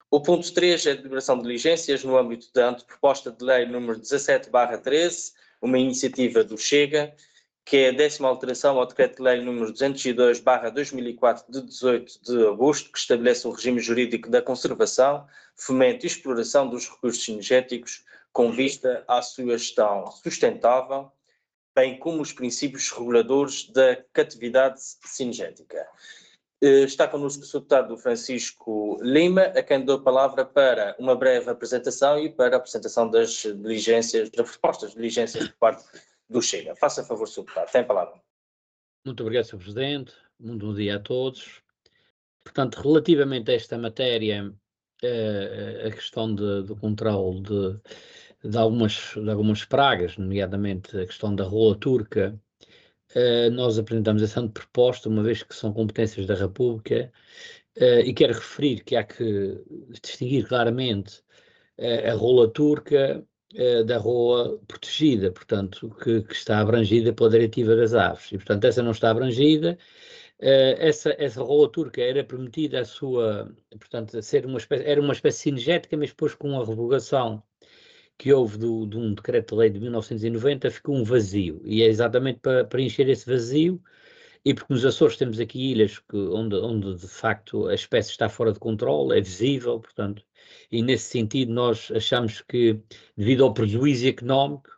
O ponto 3 é a deliberação de diligências no âmbito da anteproposta de lei número 17/13, uma iniciativa do Chega, que é a 10ª alteração ao decreto-lei número 202/2004 de 18 de agosto, que estabelece o regime jurídico da conservação, fomento e exploração dos recursos energéticos com vista à sua gestão sustentável, bem como os princípios reguladores da catividade cinegética. Está connosco o Sr. Deputado Francisco Lima, a quem dou a palavra para uma breve apresentação e para a apresentação das diligências, das propostas de diligências por parte do Chega. Faça favor, Sr. Deputado, tem a palavra. Muito obrigado, Sr. Presidente. Muito bom dia a todos. Portanto, relativamente a esta matéria, a questão do controle de algumas pragas, nomeadamente a questão da rola turca, nós apresentamos essa proposta, uma vez que são competências da República, e quero referir que há que distinguir claramente a rola turca da rola protegida, portanto, que está abrangida pela Diretiva das Aves, e portanto essa não está abrangida. Essa rola turca era permitida portanto, era uma espécie cinegética, mas depois com a revogação que houve de um decreto-lei de 1990, ficou um vazio, e é exatamente para preencher esse vazio, e porque nos Açores temos aqui ilhas onde de facto a espécie está fora de controle, é visível, portanto, e nesse sentido nós achamos que, devido ao prejuízo económico,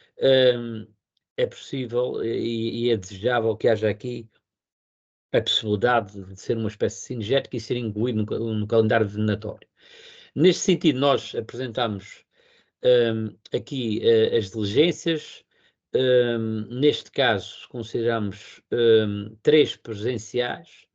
é possível e é desejável que haja aqui a possibilidade de ser uma espécie cinegética e ser incluído no calendário venatório. Neste sentido, nós apresentamos aqui as diligências. Neste caso, consideramos 3 presenciais,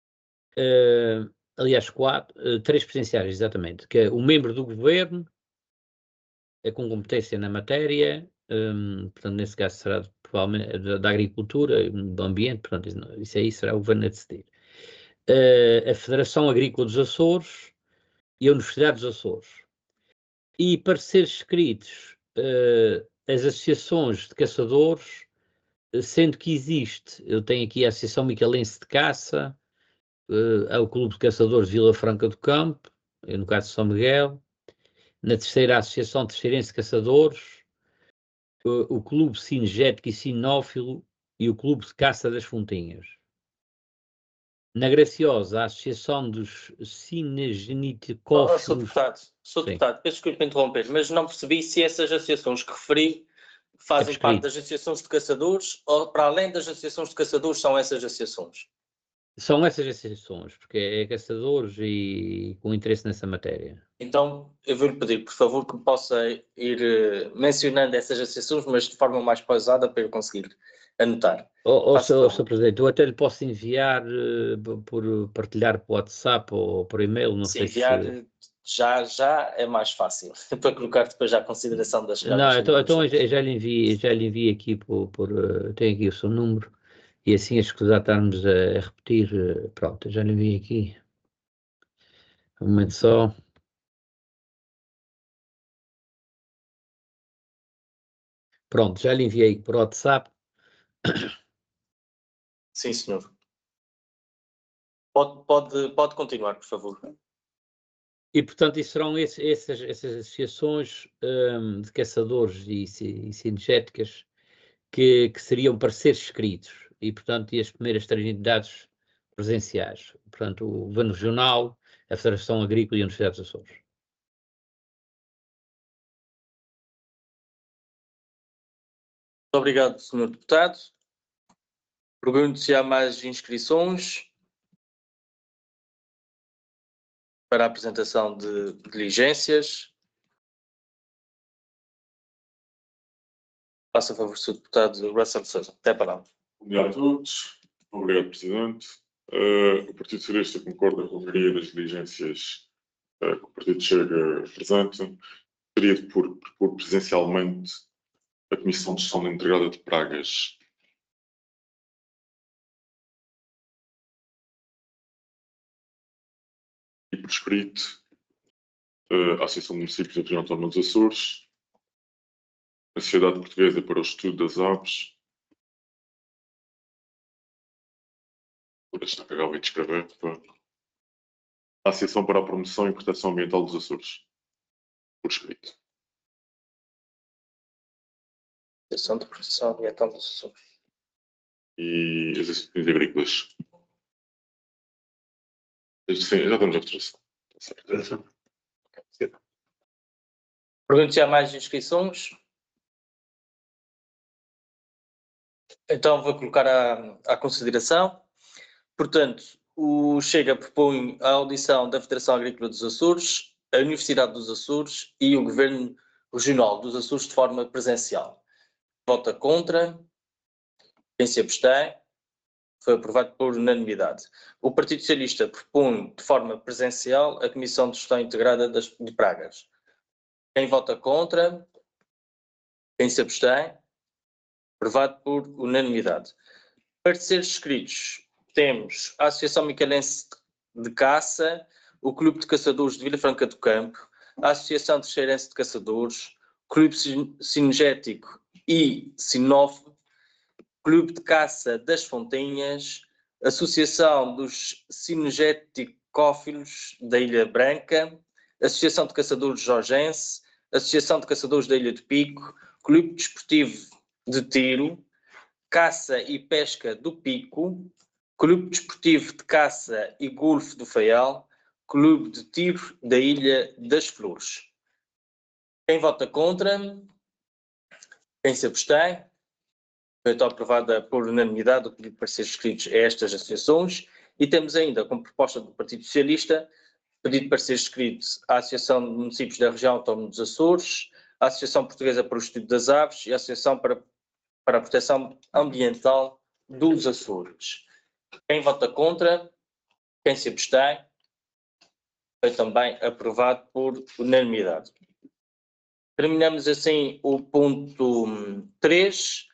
aliás, 3 presenciais, exatamente, que é o membro do governo, com competência na matéria, portanto, nesse caso será provavelmente da agricultura, do ambiente, portanto, isso aí será o governo a decidir. A Federação Agrícola dos Açores e a Universidade dos Açores. E para ser escritos as associações de caçadores, sendo que eu tenho aqui a Associação Micalense de Caça, o Clube de Caçadores de Vila Franca do Campo, no caso de São Miguel, na terceira, a Associação Terceirense de Caçadores, o Clube Cinegético e Cinófilo e o Clube de Caça das Fontinhas. Na Graciosa, a Associação dos Cinegenicófilos... Sr. Deputado, peço desculpa interromper, mas não percebi se essas associações que referi fazem parte das associações de caçadores ou, para além das associações de caçadores, são essas associações? São essas associações, porque é caçadores e com interesse nessa matéria. Então, eu vou-lhe pedir, por favor, que possa ir mencionando essas associações, mas de forma mais pausada para eu conseguir anotar. Sr. Presidente, eu até lhe posso enviar por partilhar por WhatsApp ou por e-mail, não sei se... enviar já é mais fácil, para colocar depois já a consideração das Não, então eu já lhe enviei aqui tenho aqui o seu número, e assim as que já estamos a repetir, pronto, eu já lhe enviei aqui. Um momento só. Pronto, já lhe enviei por WhatsApp. Sim, senhor. Pode continuar, por favor. E, portanto, isso serão essas associações de caçadores e cinegéticas que seriam para ser escritos. E, portanto, as primeiras 3 entidades presenciais. Portanto, o Governo Regional, a Federação Agrícola e a Universidade dos Açores. Muito obrigado, Sr. Deputado. Pergunto se há mais inscrições para a apresentação de diligências. Faça favor, Sr. Deputado Russell Sousa. Até a palavra. Bom dia a todos. Obrigado, Presidente. O Partido Socialista concorda com a maioria das diligências que o Partido Chega apresenta. Gostaria de propor presencialmente a Comissão de Gestão Integrada de Pragas. E por escrito, a Associação de Municípios da Região Autónoma dos Açores, a Sociedade Portuguesa para o Estudo das Aves. Vou deixar pegar o e descrever. a Associação para a Promoção e Proteção Ambiental dos Açores. Por escrito. Associação de Proteção Ambiental dos Açores. E as instituições agrícolas. Sim, já estamos a votação. Pergunto se há mais inscrições. Então vou colocar à consideração. Portanto, o Chega propõe a audição da Federação Agrícola dos Açores, a Universidade dos Açores e o Governo Regional dos Açores de forma presencial. Vota contra. Quem se abstém? Foi aprovado por unanimidade. O Partido Socialista propõe de forma presencial a Comissão de Gestão Integrada de Pragas. Quem vota contra? Quem se abstém? Aprovado por unanimidade. Pareceres escritos. Temos a Associação Micalense de Caça, o Clube de Caçadores de Vila Franca do Campo, a Associação Terceirense de Caçadores, o Clube Cinegético e Sinófilo, Clube de Caça das Fontinhas, Associação dos Cinegéticófilos da Ilha Branca, Associação de Caçadores Jorgense, Associação de Caçadores da Ilha do Pico, Clube Desportivo de Tiro, Caça e Pesca do Pico, Clube Desportivo de Caça e Golfe do Faial, Clube de Tiro da Ilha das Flores. Quem vota contra? Quem se abstém? Foi então aprovada por unanimidade o pedido para ser escritos a estas associações. E temos ainda, como proposta do Partido Socialista, pedido para ser escrito à Associação de Municípios da Região Autónoma dos Açores, à Associação Portuguesa para o Estudo das Aves e à Associação para a Proteção Ambiental dos Açores. Quem vota contra? Quem se abstém? Foi também aprovado por unanimidade. Terminamos assim o ponto 3.